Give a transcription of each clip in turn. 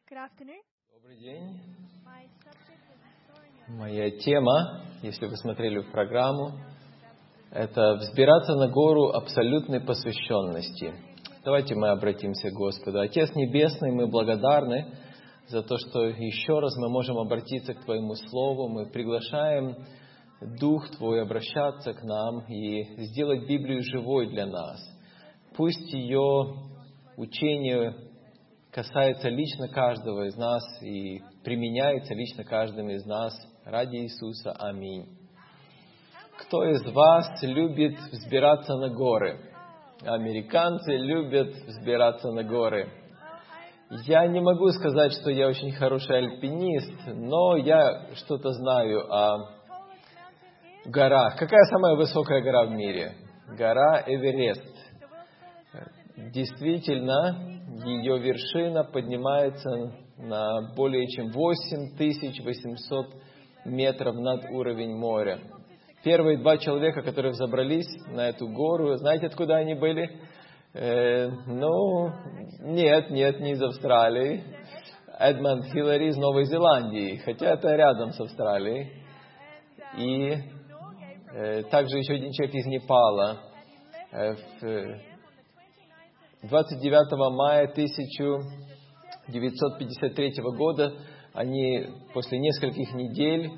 Good afternoon. Добрый день. My subject is restoring your Моя тема, если вы смотрели в программу, это «Взбираться на гору абсолютной посвященности». Давайте мы обратимся к Господу. Отец Небесный, мы благодарны за то, что еще раз мы можем обратиться к Твоему Слову. Мы приглашаем Дух Твой обращаться к нам и сделать Библию живой для нас. Пусть ее учение касается лично каждого из нас и применяется лично каждым из нас ради Иисуса. Аминь. Кто из вас любит взбираться на горы? Американцы любят взбираться на горы. Я не могу сказать, что я очень хороший альпинист, но я что-то знаю о горах. Какая самая высокая гора в мире? Гора Эверест. Действительно, ее вершина поднимается на более чем 8800 метров над уровнем моря. Первые 2 человека, которые взобрались на эту гору, знаете, откуда они были? Нет, не из Австралии. Эдмонд Хиллари из Новой Зеландии, хотя это рядом с Австралией. И также еще один человек из Непала. 29 мая 1953 года они после нескольких недель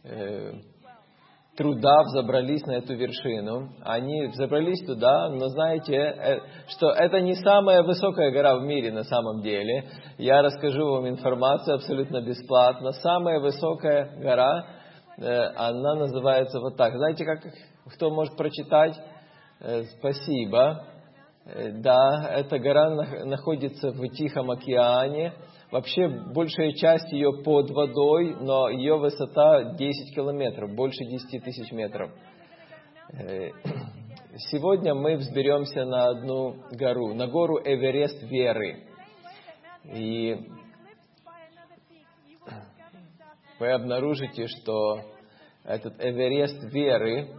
труда взобрались на эту вершину. Они взобрались туда, но знаете, что это не самая высокая гора в мире на самом деле. Я расскажу вам информацию абсолютно бесплатно. Самая высокая гора, она называется вот так. Знаете, кто может прочитать? Спасибо. Да, эта гора находится в Тихом океане. Вообще, большая часть ее под водой, но ее высота 10 километров, больше 10 тысяч метров. Сегодня мы взберемся на одну гору, на гору Эверест веры. И вы обнаружите, что этот Эверест веры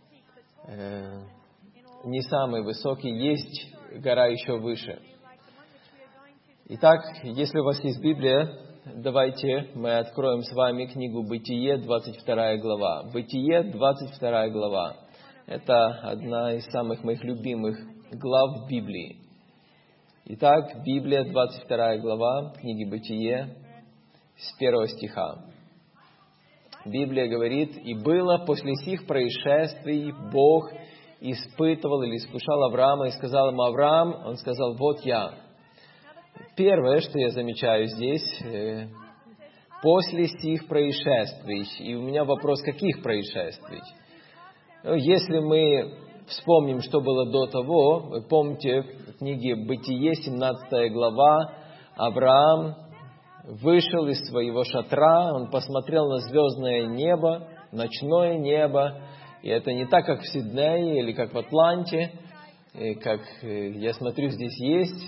не самый высокий, есть гора еще выше. Итак, если у вас есть Библия, давайте мы откроем с вами книгу Бытие, 22 глава. Бытие, 22 глава. Это одна из самых моих любимых глав в Библии. Итак, Библия, 22 глава, книги Бытие, с 1 стиха. Библия говорит: «И было после сих происшествий Бог испытывал или искушал Авраама и сказал ему: Авраам, он сказал: вот я». Первое, что я замечаю здесь, после сих происшествий. И у меня вопрос: каких происшествий? Если мы вспомним, что было до того, вы помните, в книге Бытие, 17 глава, Авраам вышел из своего шатра, он посмотрел на звездное небо, ночное небо. И это не так, как в Сиднее или как в Атланте, как я смотрю, здесь есть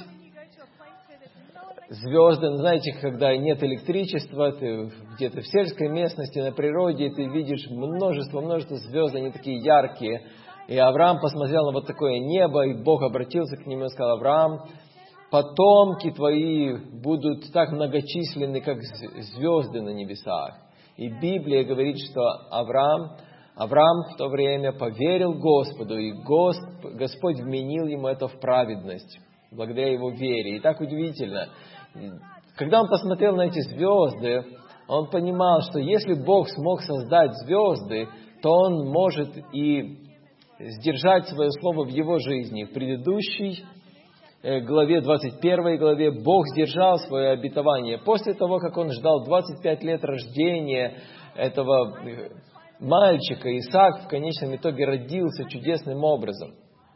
звезды. Знаете, когда нет электричества, ты где-то в сельской местности, на природе, ты видишь множество звезд, они такие яркие. И Авраам посмотрел на вот такое небо, и Бог обратился к нему и сказал: Авраам, потомки твои будут так многочисленны, как звезды на небесах. И Библия говорит, что Авраам в то время поверил Господу, и Господь вменил ему это в праведность, благодаря его вере. И так удивительно. Когда он посмотрел на эти звезды, он понимал, что если Бог смог создать звезды, то Он может и сдержать свое слово в его жизни. В предыдущей главе, 21 главе, Бог сдержал свое обетование. После того, как он ждал 25 лет рождения этого мальчика, Исаак в конечном итоге родился чудесным образом.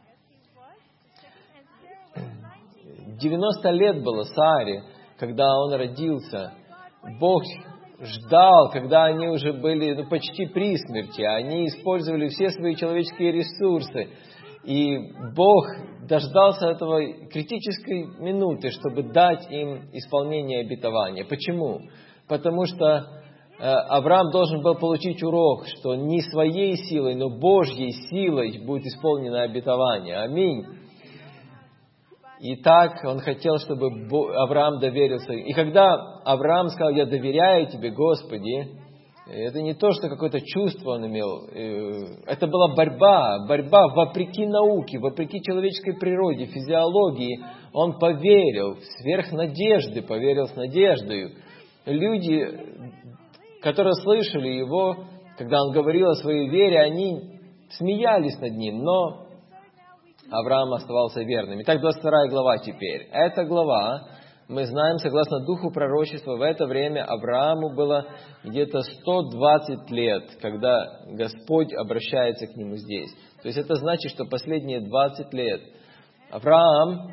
90 лет было Саре, когда он родился. Бог ждал, когда они уже были почти при смерти. Они использовали все свои человеческие ресурсы. И Бог дождался этого критической минуты, чтобы дать им исполнение обетования. Почему? Потому что Авраам должен был получить урок, что не своей силой, но Божьей силой будет исполнено обетование. Аминь. И так он хотел, чтобы Авраам доверился. И когда Авраам сказал: «Я доверяю Тебе, Господи», это не то, что какое-то чувство он имел. Это была борьба вопреки науке, вопреки человеческой природе, физиологии. Он поверил, сверх надежды, поверил с надеждой. Люди, которые слышали его, когда он говорил о своей вере, они смеялись над ним, но Авраам оставался верным. Итак, 22 глава теперь. Эта глава, мы знаем, согласно духу пророчества, в это время Аврааму было где-то 120 лет, когда Господь обращается к нему здесь. То есть это значит, что последние 20 лет Авраам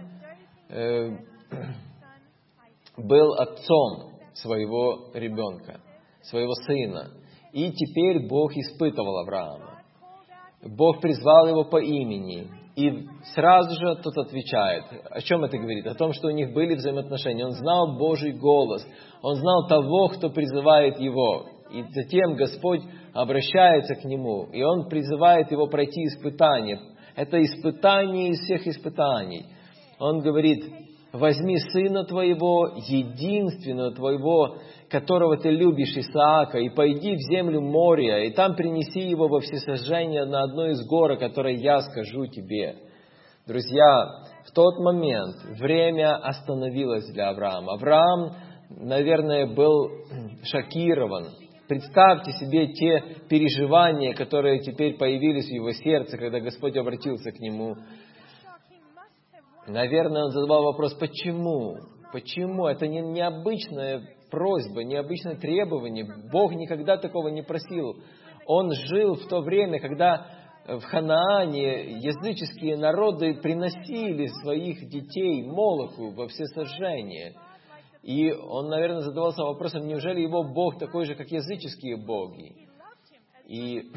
был отцом своего ребенка, своего сына. И теперь Бог испытывал Авраама. Бог призвал его по имени. И сразу же тот отвечает. О чем это говорит? О том, что у них были взаимоотношения. Он знал Божий голос. Он знал того, кто призывает его. И затем Господь обращается к нему. И Он призывает его пройти испытание. Это испытание из всех испытаний. Он говорит: возьми сына твоего, единственного твоего, которого ты любишь, Исаака, и пойди в землю Мория, и там принеси его во всесожжение на одной из гор, которой я скажу тебе. Друзья, в тот момент время остановилось для Авраама. Авраам, наверное, был шокирован. Представьте себе те переживания, которые теперь появились в его сердце, когда Господь обратился к нему. Наверное, он задавал вопрос: почему? Почему? Это необычная просьба, необычное требование. Бог никогда такого не просил. Он жил в то время, когда в Ханаане языческие народы приносили своих детей Молоху во всесожжение. И он, наверное, задавался вопросом: неужели его Бог такой же, как языческие боги? И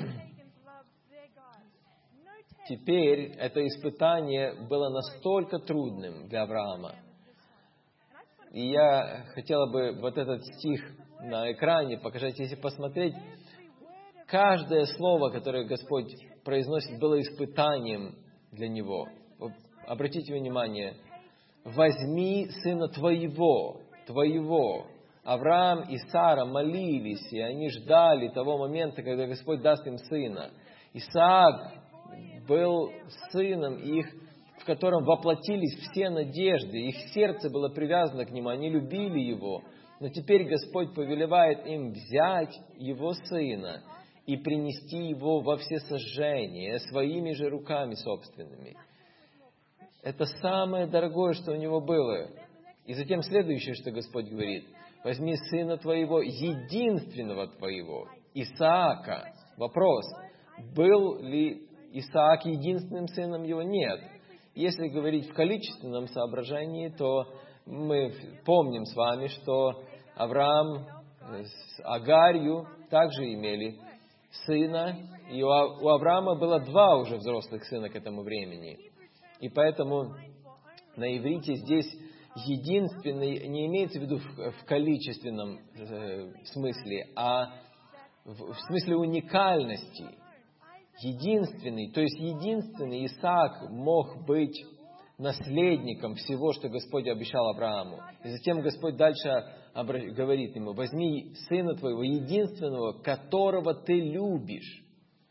теперь это испытание было настолько трудным для Авраама. И я хотела бы вот этот стих на экране показать. Если посмотреть, каждое слово, которое Господь произносит, было испытанием для него. Обратите внимание: возьми сына твоего. Авраам и Сара молились, и они ждали того момента, когда Господь даст им сына. Исаак был сыном их, в котором воплотились все надежды. Их сердце было привязано к нему, они любили его. Но теперь Господь повелевает им взять его сына и принести его во всесожжение своими же руками собственными. Это самое дорогое, что у него было. И затем следующее, что Господь говорит: возьми сына твоего, единственного твоего, Исаака. Вопрос: был ли Исаак единственным сыном его? Нет. Если говорить в количественном соображении, то мы помним с вами, что Авраам с Агарью также имели сына, и у Авраама было 2 уже взрослых сына к этому времени. И поэтому на иврите здесь единственный не имеется в виду в количественном смысле, а в смысле уникальности. Единственный, то есть единственный Исаак мог быть наследником всего, что Господь обещал Аврааму. И затем Господь дальше говорит ему: возьми сына твоего, единственного, которого ты любишь.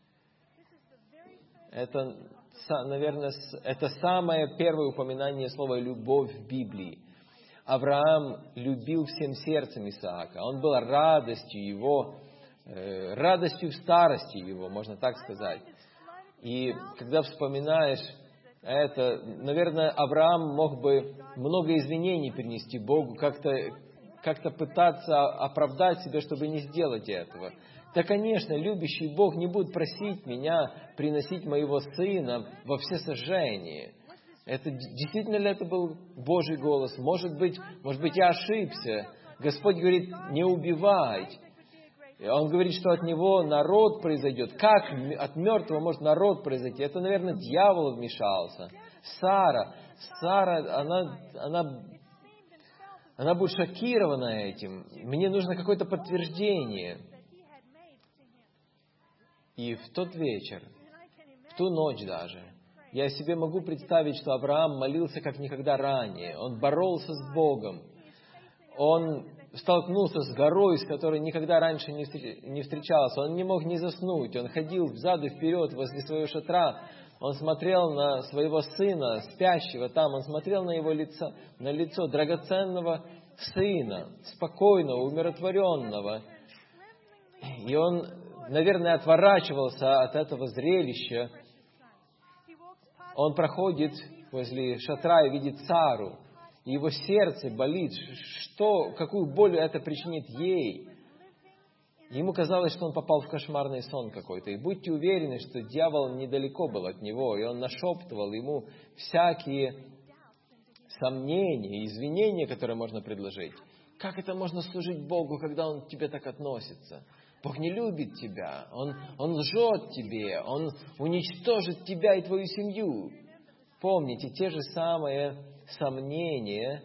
Это, наверное, это самое первое упоминание слова «любовь» в Библии. Авраам любил всем сердцем Исаака. Он был радостью его, радостью в старости его, можно так сказать. И когда вспоминаешь это, наверное, Авраам мог бы много извинений принести Богу, как-то пытаться оправдать себя, чтобы не сделать этого. Да, конечно, любящий Бог не будет просить меня приносить моего сына во всесожжение. Это действительно ли это был Божий голос? Может быть, я ошибся. Господь говорит: не убивай. Он говорит, что от него народ произойдет. Как от мертвого может народ произойти? Это, наверное, дьявол вмешался. Сара, она будет шокирована этим. Мне нужно какое-то подтверждение. И в тот вечер, в ту ночь даже, Я себе могу представить, что Авраам молился как никогда ранее. Он боролся с Богом. Он столкнулся с горой, с которой никогда раньше не встречался. Он не мог не заснуть. Он ходил взад и вперед возле своего шатра. Он смотрел на своего сына, спящего там. Он смотрел на его лицо, на лицо драгоценного сына, спокойного, умиротворенного. И он, наверное, отворачивался от этого зрелища. Он проходит возле шатра и видит Сару. И его сердце болит. Какую боль это причинит ей? Ему казалось, что он попал в кошмарный сон какой-то. И будьте уверены, что дьявол недалеко был от него. И он нашептывал ему всякие сомнения, извинения, которые можно предложить. Как это можно служить Богу, когда Он к тебе так относится? Бог не любит тебя, Он лжет тебе, Он уничтожит тебя и твою семью. Помните, те же самые сомнения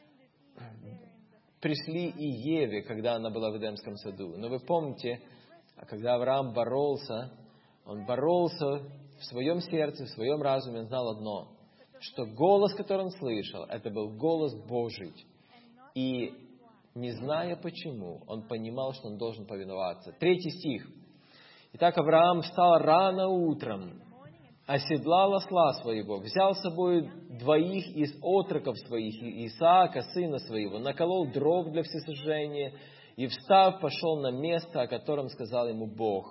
пришли и Еве, когда она была в Эдемском саду. Но вы помните, когда Авраам боролся, он боролся в своем сердце, в своем разуме, он знал одно, что голос, который он слышал, это был голос Божий. И не зная почему, он понимал, что он должен повиноваться. 3 стих. Итак, Авраам встал рано утром, оседлал осла своего, взял с собой 2 из отроков своих, Исаака, сына своего, наколол дров для всесожжения и, встав, пошел на место, о котором сказал ему Бог.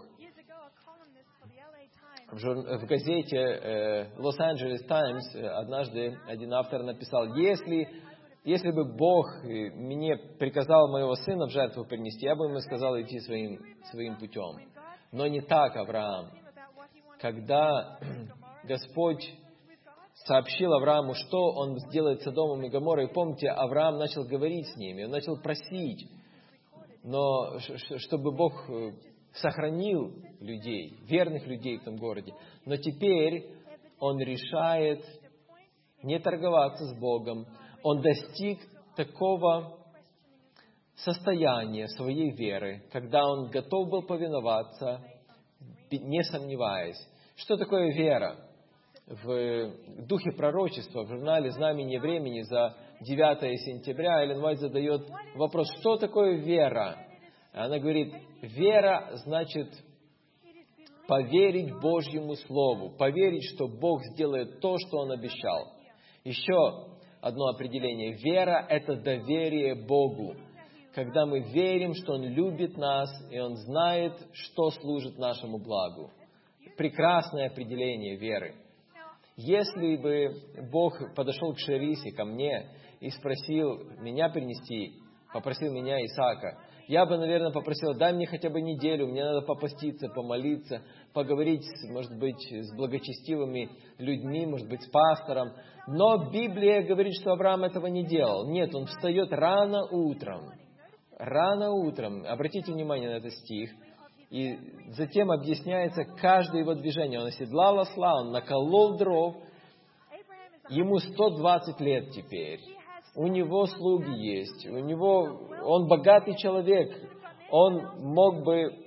В газете Los Angeles Times однажды один автор написал: если бы Бог мне приказал моего сына в жертву принести, я бы ему сказал идти своим путем. Но не так, Авраам. Когда Господь сообщил Аврааму, что Он сделает с Содомом и Гоморрой, помните, Авраам начал говорить с ними, он начал просить, но чтобы Бог сохранил людей, верных людей в том городе. Но теперь он решает не торговаться с Богом. Он достиг такого состояния своей веры, когда он готов был повиноваться, не сомневаясь. Что такое вера? В духе пророчества, в журнале «Знамение времени» за 9 сентября Эллен Уайт задает вопрос: что такое вера? Она говорит: вера значит поверить Божьему Слову, поверить, что Бог сделает то, что Он обещал. Еще одно определение. Вера – это доверие Богу. Когда мы верим, что Он любит нас, и Он знает, что служит нашему благу. Прекрасное определение веры. Если бы Бог подошел к Шерисе, ко мне, и спросил меня принести, попросил меня Исаака, я бы, наверное, попросил: дай мне хотя бы неделю, мне надо попаститься, помолиться, поговорить, может быть, с благочестивыми людьми, может быть, с пастором. Но Библия говорит, что Авраам этого не делал. Нет, он встает рано утром. Рано утром. Обратите внимание на этот стих. И затем объясняется каждое его движение. Он оседлал осла, он наколол дров. Ему 120 лет теперь. У него слуги есть. Он богатый человек. Он мог бы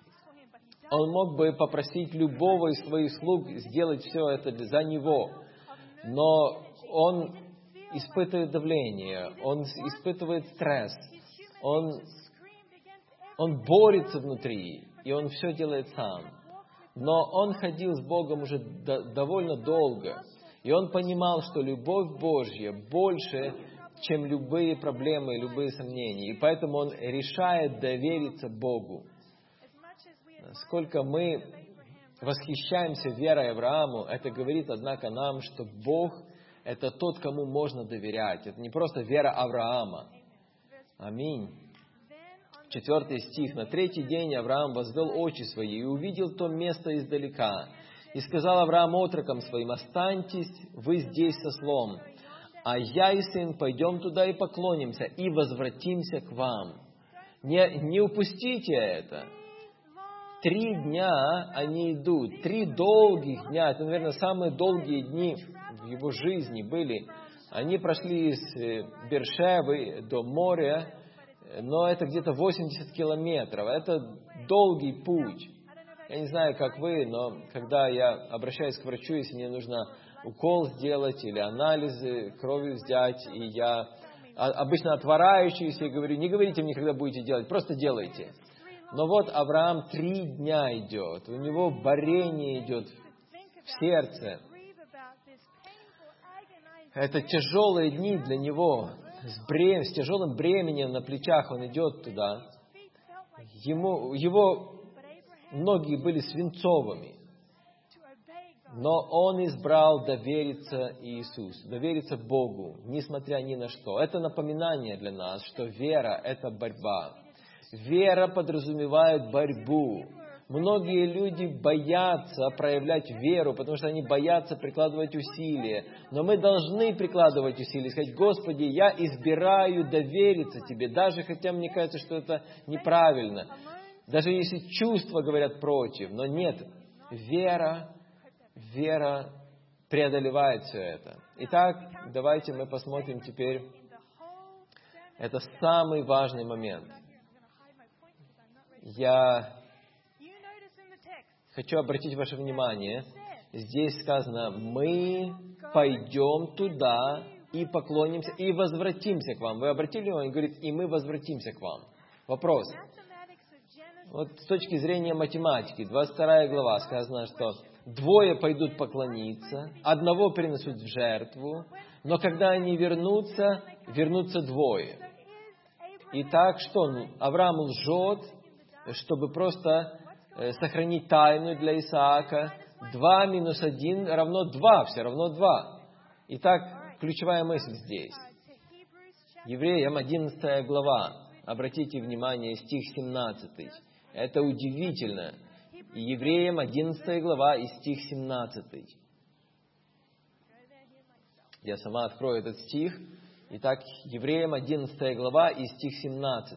попросить любого из своих слуг сделать все это за него. Но он испытывает давление, он испытывает стресс, он борется внутри, и он все делает сам. Но он ходил с Богом уже довольно долго, и он понимал, что любовь Божья больше, чем любые проблемы, любые сомнения. И поэтому он решает довериться Богу. Сколько мы восхищаемся верой Аврааму, это говорит, однако, нам, что Бог – это тот, кому можно доверять. Это не просто вера Авраама. Аминь. 4 стих. «На 3-й день Авраам возвел очи свои и увидел то место издалека. И сказал Авраам отрокам своим: останьтесь вы здесь со ослом, а я и сын пойдем туда и поклонимся, и возвратимся к вам». Не упустите это. 3 дня они идут, 3 долгих дня, это, наверное, самые долгие дни в его жизни были. Они прошли из Бершевы до моря, но это где-то 80 километров, это долгий путь. Я не знаю, как вы, но когда я обращаюсь к врачу, если мне нужно укол сделать или анализы крови взять, и я обычно отворачиваюсь и говорю, не говорите мне, когда будете делать, просто делайте. Но вот Авраам 3 дня идет, у него борение идет в сердце. Это тяжелые дни для него, с тяжелым бременем на плечах он идет туда. Его ноги были свинцовыми, но он избрал довериться Иисусу, довериться Богу, несмотря ни на что. Это напоминание для нас, что вера – это борьба. Вера подразумевает борьбу. Многие люди боятся проявлять веру, потому что они боятся прикладывать усилия. Но мы должны прикладывать усилия, сказать: Господи, я избираю довериться Тебе, даже хотя мне кажется, что это неправильно. Даже если чувства говорят против. Но нет, вера преодолевает все это. Итак, давайте мы посмотрим теперь. Это самый важный момент. Я хочу обратить ваше внимание. Здесь сказано: мы пойдем туда и поклонимся, и возвратимся к вам. Вы обратили внимание? Он говорит: и мы возвратимся к вам. Вопрос. Вот с точки зрения математики, 22 глава сказано, что 2 пойдут поклониться, 1 принесут в жертву, но когда они вернутся 2. Итак, что? Авраам лжет, чтобы просто сохранить тайну для Исаака. 2 минус 1 равно 2, все равно 2. Итак, ключевая мысль здесь. Евреям 11 глава. Обратите внимание, стих 17. Это удивительно. Евреям 11 глава и стих 17. Я сама открою этот стих. Итак, Евреям 11 глава и стих 17.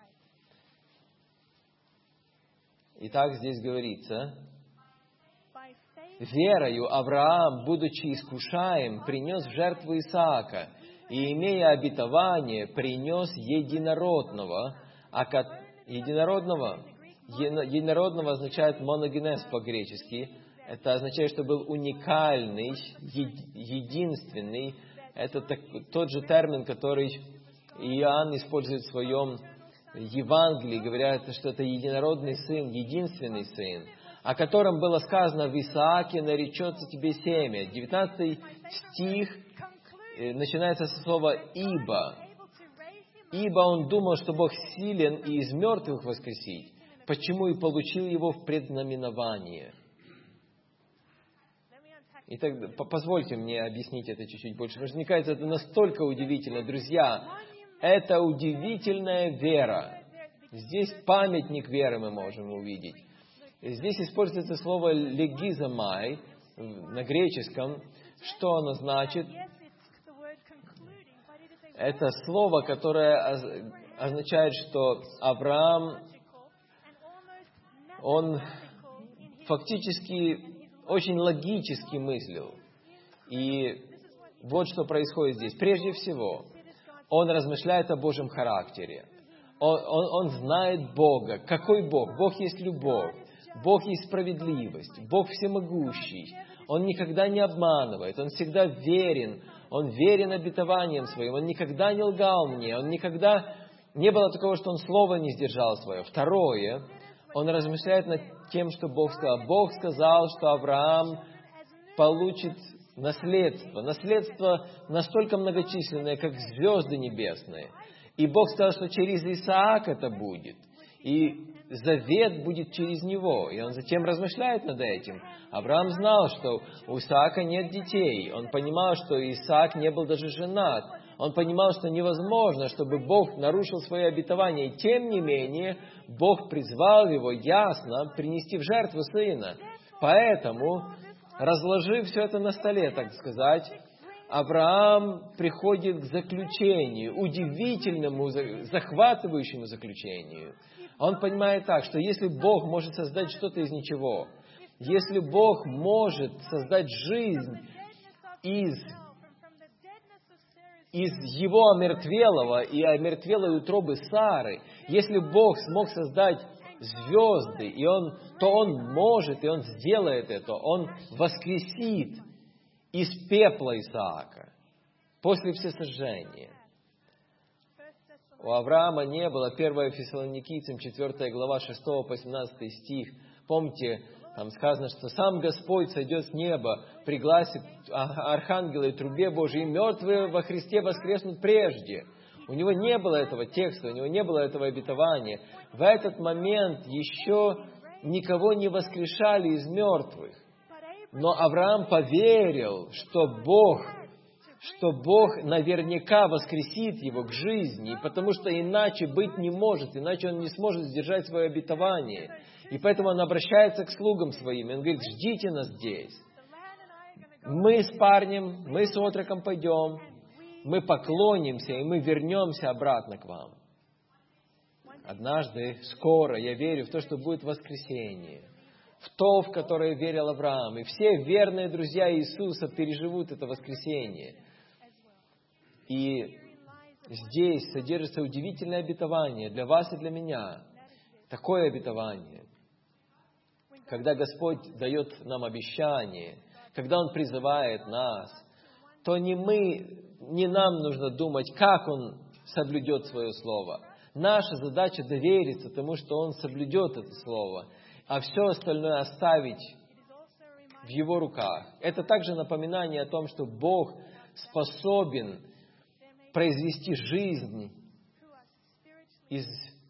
Итак, здесь говорится: «Верою Авраам, будучи искушаем, принес в жертву Исаака, и, имея обетование, принес единородного». Единородного означает моногенез по-гречески. Это означает, что был уникальный, единственный. Это тот же термин, который Иоанн использует в своем Евангелии, говорят, что это единородный сын, единственный сын, о котором было сказано: в Исааке наречется тебе семя. 19 стих начинается со слова «ибо». Ибо он думал, что Бог силен и из мертвых воскресить, почему и получил его в предзнаменование. Итак, позвольте мне объяснить это чуть-чуть больше, потому что мне кажется, это настолько удивительно. Друзья, это удивительная вера. Здесь памятник веры мы можем увидеть. Здесь используется слово «легизомай» на греческом. Что оно значит? Это слово, которое означает, что Авраам, он фактически очень логически мыслил. И вот что происходит здесь. Прежде всего, он размышляет о Божьем характере. Он знает Бога. Какой Бог? Бог есть любовь. Бог есть справедливость. Бог всемогущий. Он никогда не обманывает. Он всегда верен. Он верен обетованиям своим. Он никогда не лгал мне. Он никогда... Не было такого, что он слова не сдержал свое. Второе, он размышляет над тем, что Бог сказал. Бог сказал, что Авраам получит наследство. Наследство настолько многочисленное, как звезды небесные. И Бог сказал, что через Исаака это будет. И завет будет через него. И он затем размышляет над этим. Авраам знал, что у Исаака нет детей. Он понимал, что Исаак не был даже женат. Он понимал, что невозможно, чтобы Бог нарушил свое обетование. И тем не менее, Бог призвал его ясно принести в жертву сына. Поэтому, разложив все это на столе, так сказать, Авраам приходит к заключению, удивительному, захватывающему заключению. Он понимает так, что если Бог может создать что-то из ничего, если Бог может создать жизнь из его омертвелого и омертвелой утробы Сары, если Бог смог создать звезды, то Он может, и Он сделает это. Он воскресит из пепла Исаака после всесожжения. У Авраама не было, 1 Фессалоникийцам, 4 глава, 6 по 17 стих. Помните, там сказано, что сам Господь сойдет с неба, пригласит архангела и трубе Божией, и мертвые во Христе воскреснут прежде. У него не было этого текста, у него не было этого обетования. В этот момент еще никого не воскрешали из мертвых. Но Авраам поверил, что Бог наверняка воскресит его к жизни, потому что иначе быть не может, иначе он не сможет сдержать свое обетование. И поэтому он обращается к слугам своим, и он говорит: ждите нас здесь. Мы с парнем, мы с отроком пойдем, мы поклонимся, и мы вернемся обратно к вам. Однажды, скоро, я верю в то, что будет воскресение, в то, в которое верил Авраам. И все верные друзья Иисуса переживут это воскресение. И здесь содержится удивительное обетование для вас и для меня. Такое обетование. Когда Господь дает нам обещание, когда Он призывает нас, то не нам нужно думать, как Он соблюдет свое слово. Наша задача довериться тому, что Он соблюдет это слово, а все остальное оставить в Его руках. Это также напоминание о том, что Бог способен произвести жизнь из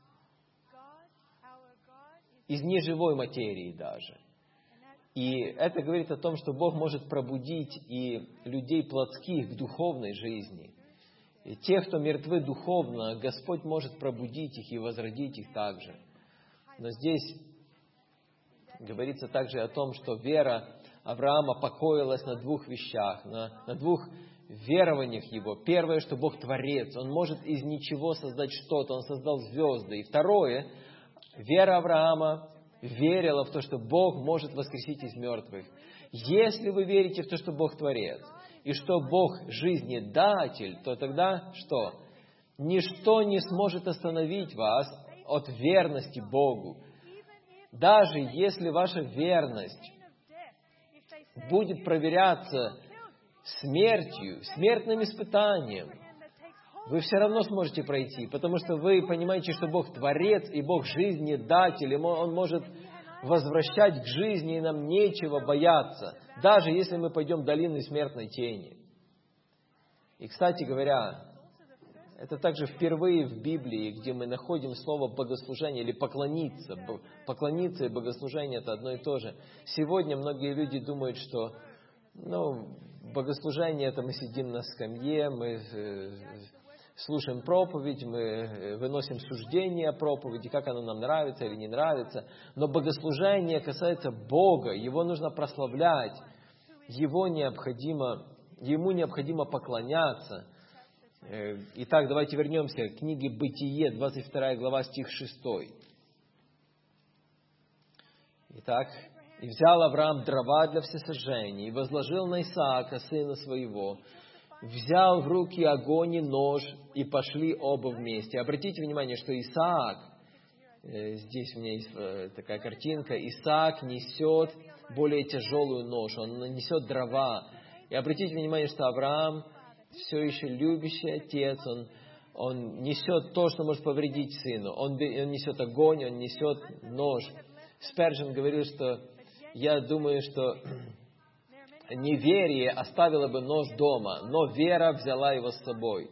неживой материи даже. И это говорит о том, что Бог может пробудить и людей плотских к духовной жизни. И тех, кто мертвы духовно, Господь может пробудить их и возродить их также. Но здесь говорится также о том, что вера Авраама покоилась на двух вещах, на двух верованиях его. Первое, что Бог творец, Он может из ничего создать что-то, Он создал звезды. И второе, вера Авраама верила в то, что Бог может воскресить из мертвых. Если вы верите в то, что Бог творец, и что Бог жизнедатель, то тогда что? Ничто не сможет остановить вас от верности Богу. Даже если ваша верность будет проверяться смертью, смертным испытанием, вы все равно сможете пройти, потому что вы понимаете, что Бог творец и Бог жизнедатель, и Он может возвращать к жизни, и нам нечего бояться, даже если мы пойдем в долину смертной тени. И, кстати говоря, это также впервые в Библии, где мы находим слово «богослужение» или «поклониться». Поклониться и богослужение – это одно и то же. Сегодня многие люди думают, что богослужение – это мы сидим на скамье, мы слушаем проповедь, мы выносим суждение о проповеди, как оно нам нравится или не нравится. Но богослужение касается Бога, Его нужно прославлять, Ему необходимо поклоняться. Итак, давайте вернемся к книге Бытие, 22 глава, стих 6. Итак, «И взял Авраам дрова для всесожжения, и возложил на Исаака, сына своего, взял в руки огонь и нож, и пошли оба вместе». Обратите внимание, что Исаак, здесь у меня есть такая картинка, Исаак несет более тяжелую ношу, он несет дрова. И обратите внимание, что Авраам все еще любящий отец, он несет то, что может повредить сыну. Он несет огонь, он несет нож. Спержен говорил, что я думаю, что неверие оставило бы нож дома, но вера взяла его с собой.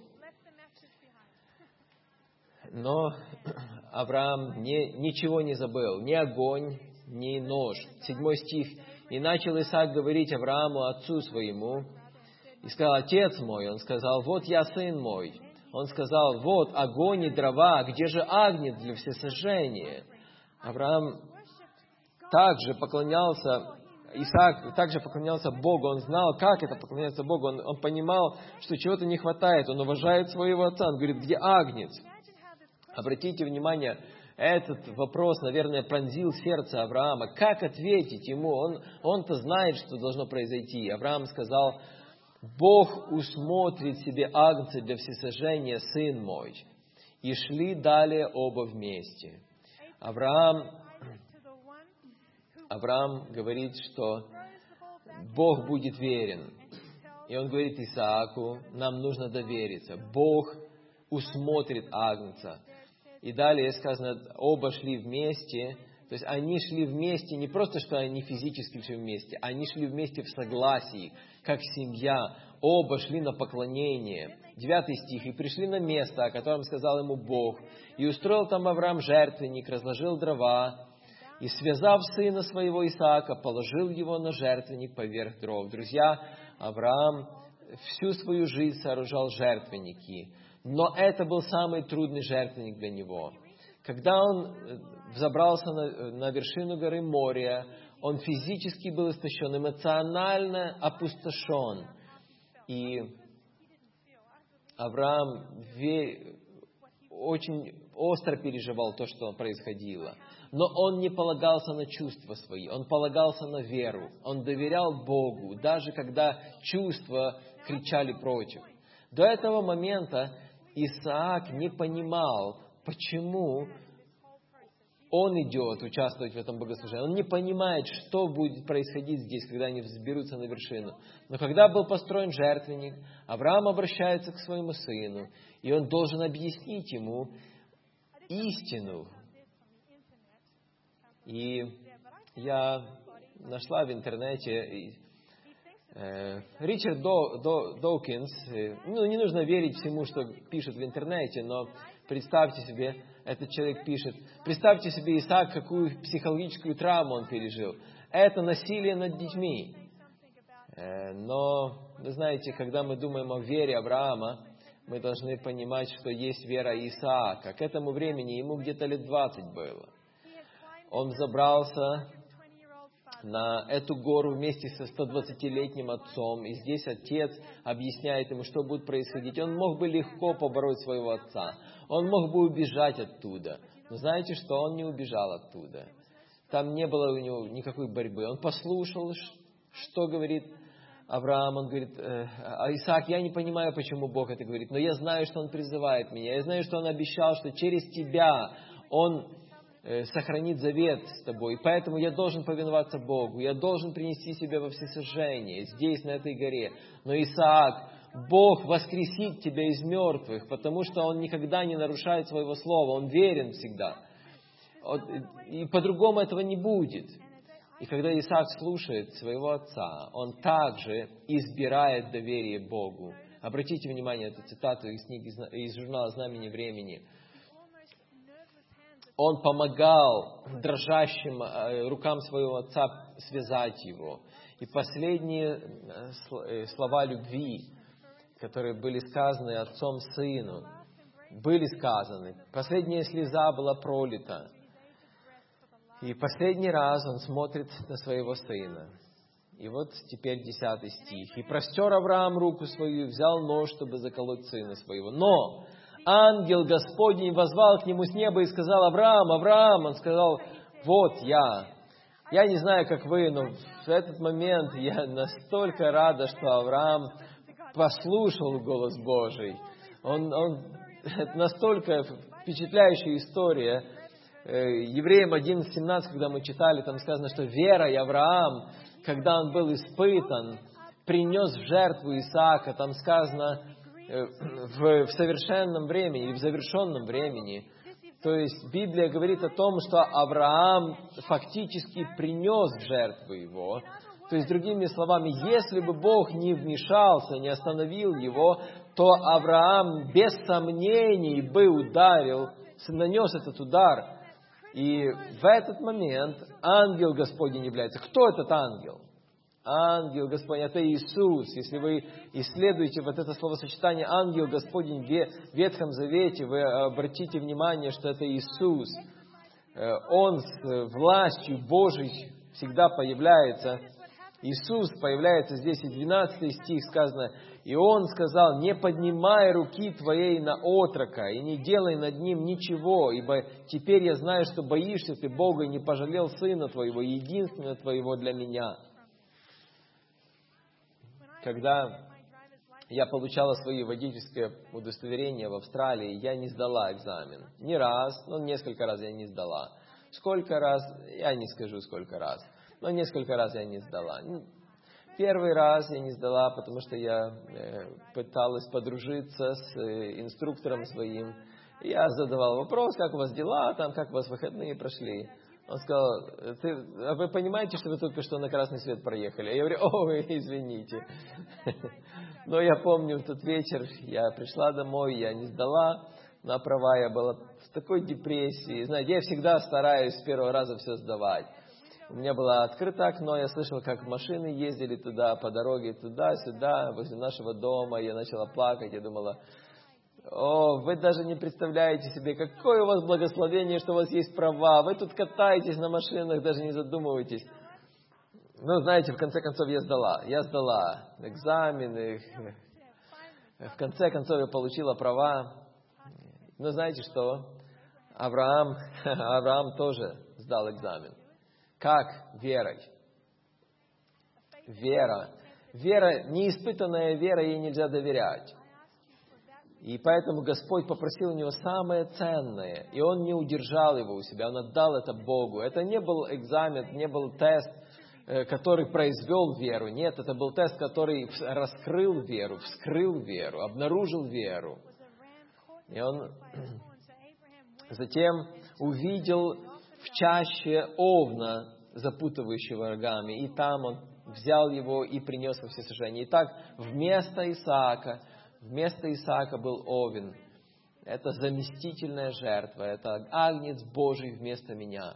Но Авраам ничего не забыл, ни огонь, ни нож. 7 стих. «И начал Исаак говорить Аврааму, отцу своему, и сказал: отец мой». Он сказал: вот я, сын мой. Он сказал: вот огонь и дрова, где же агнец для всесожжения? Авраам также поклонялся, Исаак также поклонялся Богу. Он знал, как это поклоняться Богу. Он понимал, что чего-то не хватает. Он уважает своего отца. Он говорит: где агнец? Обратите внимание, этот вопрос, наверное, пронзил сердце Авраама. Как ответить ему? Он-то знает, что должно произойти. Авраам сказал: Бог усмотрит себе агнца для всесожжения, сын мой. И шли далее оба вместе. Авраам говорит, что Бог будет верен. И он говорит Исааку, нам нужно довериться. Бог усмотрит агнца. И далее сказано, оба шли вместе. То есть они шли вместе, не просто, что они физически шли вместе, они шли вместе в согласии, как семья. Оба шли на поклонение. 9 стих. «И пришли на место, о котором сказал ему Бог. И устроил там Авраам жертвенник, разложил дрова, и, связав сына своего Исаака, положил его на жертвенник поверх дров». Друзья, Авраам всю свою жизнь сооружал жертвенники. Но это был самый трудный жертвенник для него. Когда он взобрался на вершину горы Мория, он физически был истощен, эмоционально опустошен. И Авраам очень остро переживал то, что происходило. Но он не полагался на чувства свои, он полагался на веру. Он доверял Богу, даже когда чувства кричали против. До этого момента Исаак не понимал, почему он идет участвовать в этом богослужении. Он не понимает, что будет происходить здесь, когда они взберутся на вершину. Но когда был построен жертвенник, Авраам обращается к своему сыну, и он должен объяснить ему истину. И я нашла в интернете Ричард Доукинс. Не нужно верить всему, что пишут в интернете, но представьте себе, этот человек пишет, представьте себе, Исаак, какую психологическую травму он пережил. Это насилие над детьми. Но, вы знаете, когда мы думаем о вере Авраама, мы должны понимать, что есть вера Исаака. К этому времени ему где-то лет 20 было. Он забрался на эту гору вместе со 120-летним отцом. И здесь отец объясняет ему, что будет происходить. Он мог бы легко побороть своего отца. Он мог бы убежать оттуда. Но знаете что? Он не убежал оттуда. Там не было у него никакой борьбы. Он послушал, что говорит Авраам. Он говорит, Исаак, я не понимаю, почему Бог это говорит, но я знаю, что Он призывает меня. Я знаю, что Он обещал, что через тебя Он сохранит завет с тобой. И поэтому я должен повиноваться Богу. Я должен принести себя во всесожжение здесь, на этой горе. Но, Исаак, Бог воскресит тебя из мертвых, потому что Он никогда не нарушает своего слова. Он верен всегда. И по-другому этого не будет. И когда Исаак слушает своего отца, он также избирает доверие Богу. Обратите внимание, эту цитату из журнала «Знамение времени». Он помогал дрожащим рукам своего отца связать его. И последние слова любви, которые были сказаны отцом сыну, были сказаны. Последняя слеза была пролита. И последний раз он смотрит на своего сына. И вот теперь 10 стих. «И простер Авраам руку свою, и взял нож, чтобы заколоть сына своего. Но ангел Господень воззвал к нему с неба и сказал: Авраам, Авраам!» Он сказал: «Вот я». Я не знаю, как вы, но в этот момент я настолько рада, что Авраам послушал голос Божий. Это настолько впечатляющая история. Евреям 11:17, когда мы читали, там сказано, что верой Авраам, когда он был испытан, принес в жертву Исаака. Там сказано в совершенном времени или в завершенном времени. То есть Библия говорит о том, что Авраам фактически принес в жертву его. То есть, другими словами, если бы Бог не вмешался, не остановил его, то Авраам без сомнений бы нанес этот удар. И в этот момент ангел Господень является. Кто этот ангел? Ангел Господень, это Иисус. Если вы исследуете вот это словосочетание «ангел Господень» в Ветхом Завете, вы обратите внимание, что это Иисус. Он с властью Божией всегда появляется. Иисус появляется здесь, и 12 стих сказано: «И Он сказал: не поднимай руки твоей на отрока, и не делай над ним ничего, ибо теперь я знаю, что боишься ты Бога, и не пожалел сына твоего, единственного твоего для меня». Когда я получала свои водительское удостоверение в Австралии, я не сдала экзамен. Не раз, но несколько раз я не сдала. Сколько раз, я не скажу сколько раз, но несколько раз я не сдала. Первый раз я не сдала, потому что я пыталась подружиться с инструктором своим. Я задавал вопрос, как у вас дела, там, как у вас выходные прошли. Он сказал, а вы понимаете, что вы только что на красный свет проехали? Я говорю, ой, извините. Но я помню, в тот вечер я пришла домой, я не сдала на права, я была в такой депрессии. Знаете, я всегда стараюсь с первого раза все сдавать. У меня было открыто окно, я слышал, как машины ездили туда, по дороге, туда-сюда, возле нашего дома. Я начала плакать, я думала, вы даже не представляете себе, какое у вас благословение, что у вас есть права. Вы тут катаетесь на машинах, даже не задумываетесь. Ну, знаете, в конце концов я сдала. Я сдала экзамены. В конце концов я получила права. Но знаете что? Авраам тоже сдал экзамен. Как? Верой. Вера. Вера, неиспытанная вера, ей нельзя доверять. И поэтому Господь попросил у него самое ценное, и он не удержал его у себя, он отдал это Богу. Это не был экзамен, не был тест, который произвел веру. Нет, это был тест, который раскрыл веру, вскрыл веру, обнаружил веру. И он затем увидел в чаще овна, запутывающего рогами, и там он взял его и принес во всесожжение. Итак, вместо Исаака был овен. Это заместительная жертва, это агнец Божий вместо меня.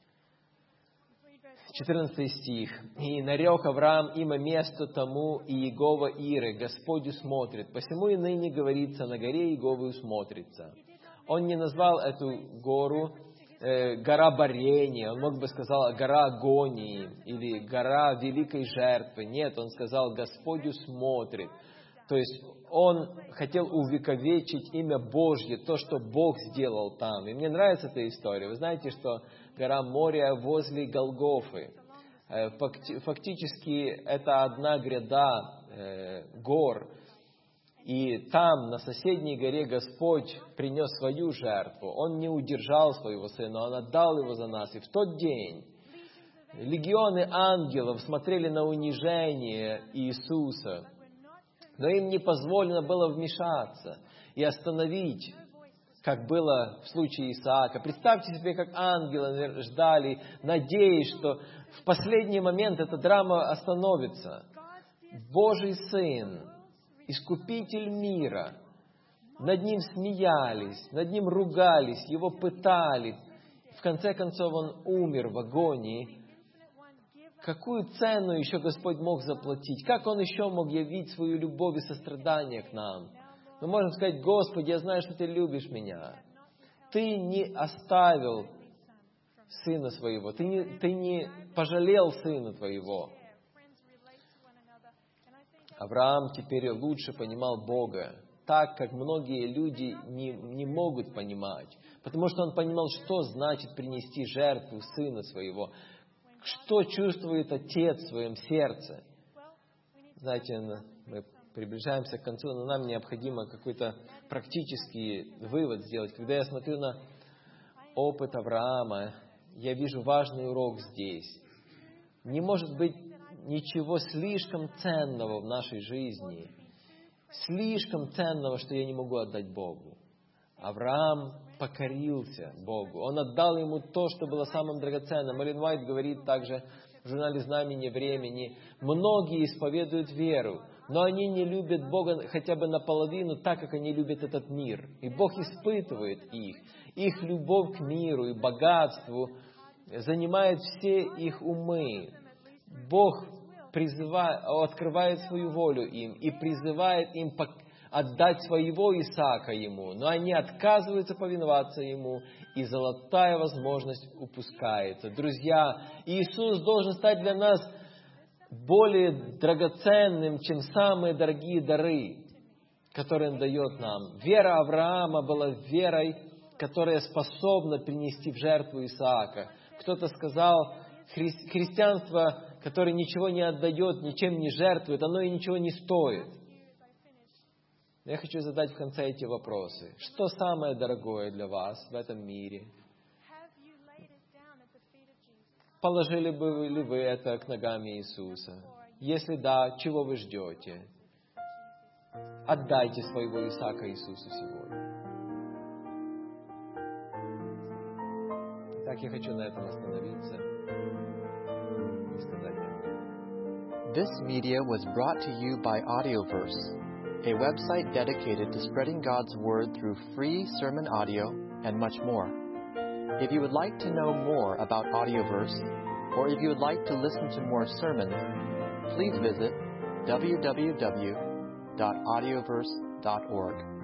14 стих. «И нарек Авраам имя месту тому и Иегова Ире, Господь смотрит. Посему и ныне говорится, на горе Иеговы смотрится». Он не назвал эту гору гора борения, он мог бы сказать гора агонии или гора великой жертвы. Нет, он сказал, Господь смотрит. То есть он хотел увековечить имя Божье, то, что Бог сделал там. И мне нравится эта история. Вы знаете, что гора Мория возле Голгофы. Фактически это одна гряда гор. И там, на соседней горе, Господь принес свою жертву. Он не удержал своего Сына, Он отдал Его за нас. И в тот день легионы ангелов смотрели на унижение Иисуса, но им не позволено было вмешаться и остановить, как было в случае Исаака. Представьте себе, как ангелы ждали, надеясь, что в последний момент эта драма остановится. Божий Сын, Искупитель мира, над Ним смеялись, над Ним ругались, Его пытали. В конце концов, Он умер в агонии. Какую цену еще Господь мог заплатить? Как Он еще мог явить свою любовь и сострадание к нам? Мы можем сказать, Господи, я знаю, что Ты любишь меня. Ты не оставил Сына Своего, Ты не пожалел Сына Твоего. Авраам теперь лучше понимал Бога, так как многие люди не могут понимать, потому что он понимал, что значит принести жертву Сына Своего, что чувствует Отец в своем сердце. Знаете, мы приближаемся к концу, но нам необходимо какой-то практический вывод сделать. Когда я смотрю на опыт Авраама, я вижу важный урок здесь. Не может быть ничего слишком ценного в нашей жизни, слишком ценного, что я не могу отдать Богу. Авраам покорился Богу. Он отдал Ему то, что было самым драгоценным. Эллен Уайт говорит также в журнале «Знамение времени», многие исповедуют веру, но они не любят Бога хотя бы наполовину так, как они любят этот мир. И Бог испытывает их. Их любовь к миру и богатству занимает все их умы. Бог открывает свою волю им и призывает им отдать своего Исаака Ему, но они отказываются повиноваться Ему, и золотая возможность упускается. Друзья, Иисус должен стать для нас более драгоценным, чем самые дорогие дары, которые Он дает нам. Вера Авраама была верой, которая способна принести в жертву Исаака. Кто-то сказал, христианство, которое ничего не отдает, ничем не жертвует, оно и ничего не стоит. Я хочу задать в конце эти вопросы. Что самое дорогое для вас в этом мире? Положили бы ли вы это к ногам Иисуса? Если да, чего вы ждете? Отдайте своего Исаака Иисусу сегодня. Так я хочу на этом остановиться и сказать вам. This media was brought to you by Audioverse, a website dedicated to spreading God's Word through free sermon audio and much more. If you would like to know more about Audioverse, or if you would like to listen to more sermons, please visit www.audioverse.org.